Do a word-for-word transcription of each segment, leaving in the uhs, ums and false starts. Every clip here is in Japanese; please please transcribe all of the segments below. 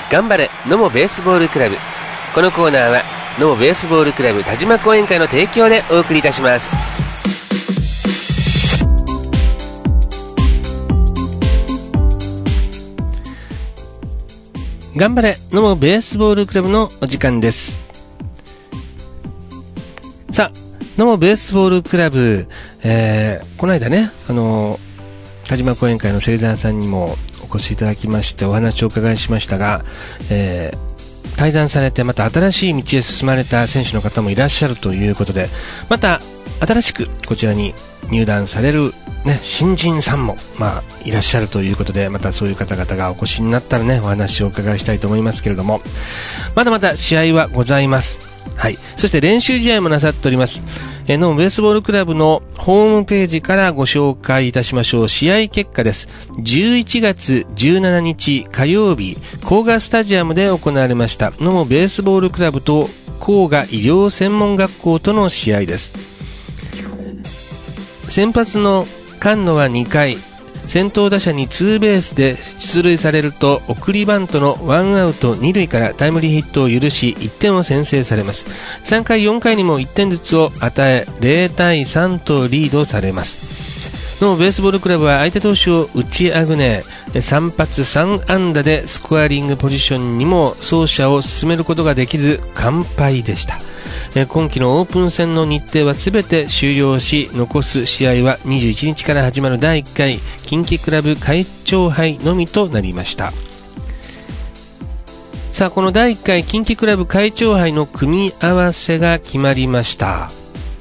頑張れ野茂ベースボールクラブ。このコーナーは野茂ベースボールクラブ田島講演会の提供でお送りいたします。頑張れ野茂ベースボールクラブのお時間です。さあ、野茂ベースボールクラブ、えー、この間ね、あの田島講演会の芹沢さんにもお越しいただきましてお話をお伺いしましたが、えー、退団されてまた新しい道へ進まれた選手の方もいらっしゃるということで、また新しくこちらに入団される、ね、新人さんも、まあ、いらっしゃるということで、またそういう方々がお越しになったらね、お話をお伺いしたいと思いますけれども、まだまだ試合はございます。はい。そして練習試合もなさっております。えー、のベースボールクラブのホームページからご紹介いたしましょう。試合結果です。じゅういちがつじゅうしちにち火曜日、甲賀スタジアムで行われましたのベースボールクラブと甲賀医療専門学校との試合です。先発の菅野はにかい、先頭打者にツーベースで出塁されると送りバントのワンアウトに塁からタイムリーヒットを許しいってんを先制されます。さんかいよんかいにもいってんずつを与えゼロたいさんとリードされます。のベースボールクラブは相手投手を打ちあぐねさん発さん安打でスコアリングポジションにも走者を進めることができず完敗でした。今季のオープン戦の日程はすべて終了し、残す試合はにじゅういちにちから始まるだいいっかい近畿クラブ会長杯のみとなりました。さあ、このだいいっかい近畿クラブ会長杯の組み合わせが決まりました。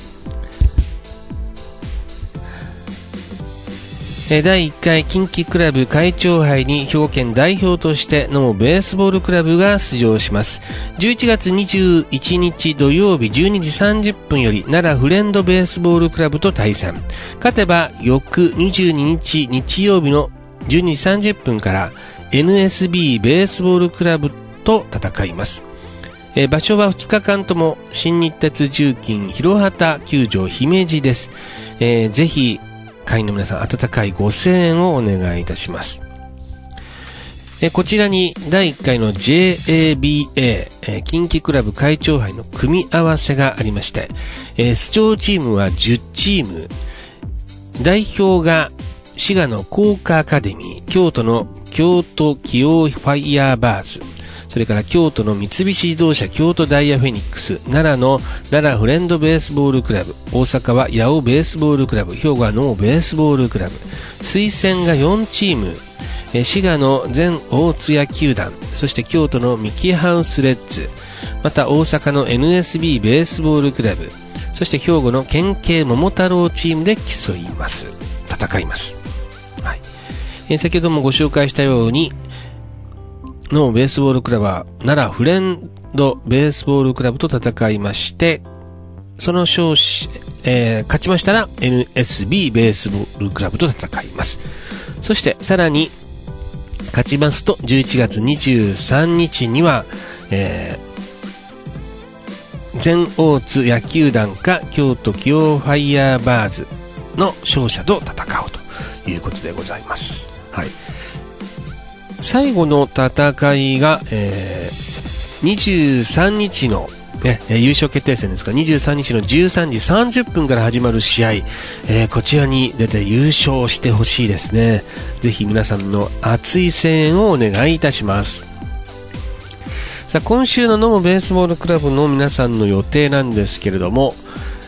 だいいっかい近畿クラブ会長杯に兵庫県代表としてのベースボールクラブが出場します。じゅういちがつにじゅういちにち土曜日じゅうにじさんじゅっぷんより奈良フレンドベースボールクラブと対戦。勝てば翌にじゅうににち日曜日のじゅうにじさんじゅっぷんから エヌエスビー ベースボールクラブと戦います。え場所はふつかかんとも新日鉄重金広畑球場姫路です。えー、ぜひ会員の皆さん、温かいご声援をお願いいたします。えこちらにだいいっかいの ジェイエービーエー、え近畿クラブ会長杯の組み合わせがありまして、え出場チームはじゅっチーム、代表が滋賀の工科アカデミー、京都の京都起用ファイヤーバーズ、それから京都の三菱自動車京都ダイヤフェニックス、奈良の奈良フレンドベースボールクラブ、大阪は八尾ベースボールクラブ、兵庫はノーベースボールクラブ、推薦がよんチーム、え滋賀の全大津野球団、そして京都のミキハウスレッズ、また大阪の エヌエスビー ベースボールクラブ、そして兵庫の県警桃太郎チームで競います。戦います。はい。え先ほどもご紹介したように、のベースボールクラブは奈良フレンドベースボールクラブと戦いまして、その勝利、えー、勝ちましたら エヌエスビー ベースボールクラブと戦います。そしてさらに勝ちますとじゅういちがつにじゅうさんにちには、えー、全大津野球団か京都起用ファイヤーバーズの勝者と戦おうということでございます。はい。最後の戦いが、えー、にじゅうさんにちの、ね、優勝決定戦ですが、にじゅうさんにちのじゅうさんじさんじゅっぷんから始まる試合、えー、こちらに出て優勝してほしいですね。ぜひ皆さんの熱い声援をお願いいたします。さあ、今週の野茂ベースボールクラブの皆さんの予定なんですけれども、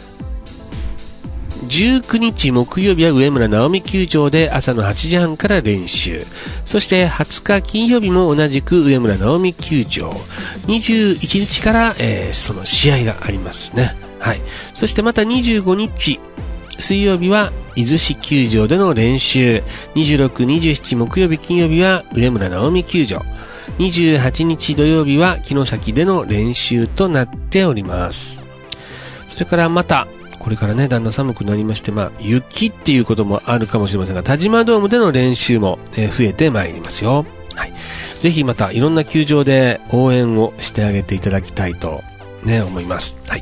じゅうくにち木曜日は上村直美球場で朝のはちじはんから練習。そしてはつか金曜日も同じく上村直美球場。にじゅういちにちから、えー、その試合がありますね。はい。そしてまたにじゅうごにち水曜日は伊豆市球場での練習。にじゅうろく、にじゅうしち木曜日金曜日は上村直美球場。にじゅうはちにち土曜日は城崎での練習となっております。それからまたこれからね、だんだん寒くなりまして、まあ、雪っていうこともあるかもしれませんが、田島ドームでの練習も、えー、増えてまいりますよ。はい。ぜひまたいろんな球場で応援をしてあげていただきたいと、ね、思います。はい。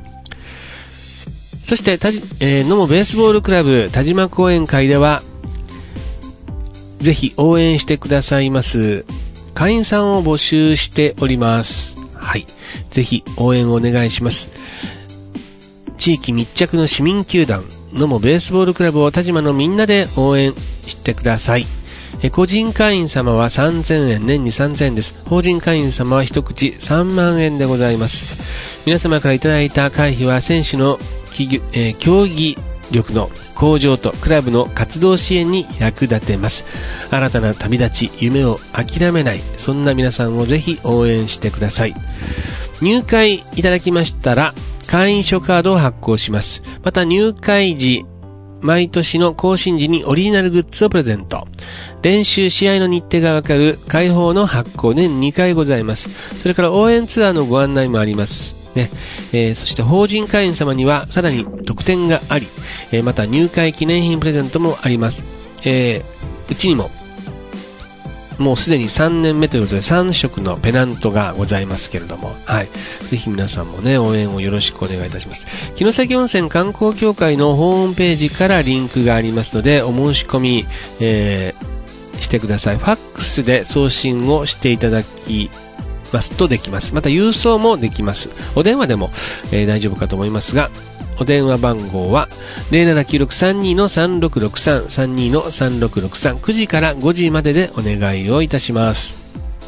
そして、たじ、えー、野茂ベースボールクラブ田島講演会では、ぜひ応援してくださいます会員さんを募集しております。はい。ぜひ応援をお願いします。地域密着の市民球団、野茂ベースボールクラブを田島のみんなで応援してください。え個人会員様はさんぜんえん、年にさんぜんえんです。法人会員様は一口さんまんえんでございます。皆様からいただいた会費は選手の企業、えー、競技力の向上とクラブの活動支援に役立てます。新たな旅立ち、夢を諦めない、そんな皆さんをぜひ応援してください。入会いただきましたら会員証カードを発行します。また入会時、毎年の更新時にオリジナルグッズをプレゼント。練習試合の日程がわかる会報の発行年にかいございます。それから応援ツアーのご案内もありますね。えー、そして法人会員様にはさらに特典があり、えー、また入会記念品プレゼントもあります。えー、うちにももうすでにさんねんめということでさん色のペナントがございますけれども、はい。ぜひ皆さんもね、応援をよろしくお願いいたします。城崎温泉観光協会のホームページからリンクがありますので、お申し込み、えー、してください。ファックスで送信をしていただきますとできます。また郵送もできます。お電話でも、えー、大丈夫かと思いますが、お電話番号は ゼロななきゅうろくさんにのさんろくろくさん さんにのさんろくろくさん くじからごじまででお願いをいたします。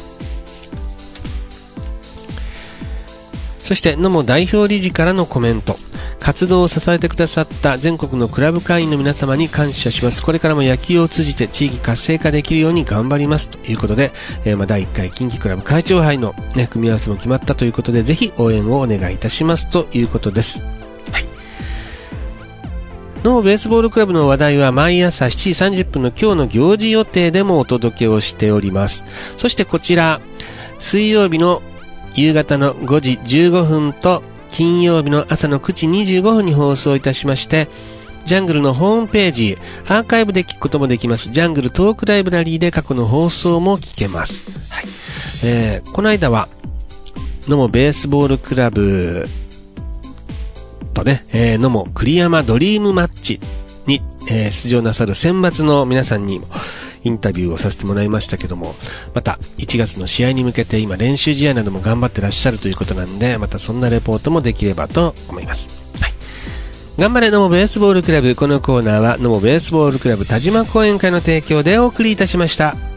そして野茂代表理事からのコメント。活動を支えてくださった全国のクラブ会員の皆様に感謝します。これからも野球を通じて地域活性化できるように頑張りますということで、えー、まあだいいっかい近畿クラブ会長杯の、ね、組み合わせも決まったということで、ぜひ応援をお願いいたしますということです。野茂ベースボールクラブの話題は毎朝しちじさんじゅっぷんの今日の行事予定でもお届けをしております。そしてこちら、水曜日の夕方のごじじゅうごふんと金曜日の朝のくじにじゅうごふんに放送いたしまして、ジャングルのホームページ、アーカイブで聞くこともできます。ジャングルトークライブラリーで過去の放送も聞けます。はい。えー、この間は、野茂ベースボールクラブ、とね、えー、野茂栗山ドリームマッチに、えー、出場なさる選抜の皆さんにもインタビューをさせてもらいましたけども、またいちがつの試合に向けて今練習試合なども頑張ってらっしゃるということなんで、またそんなレポートもできればと思います。はい。頑張れ野茂ベースボールクラブ。このコーナーは野茂ベースボールクラブ田島講演会の提供でお送りいたしました。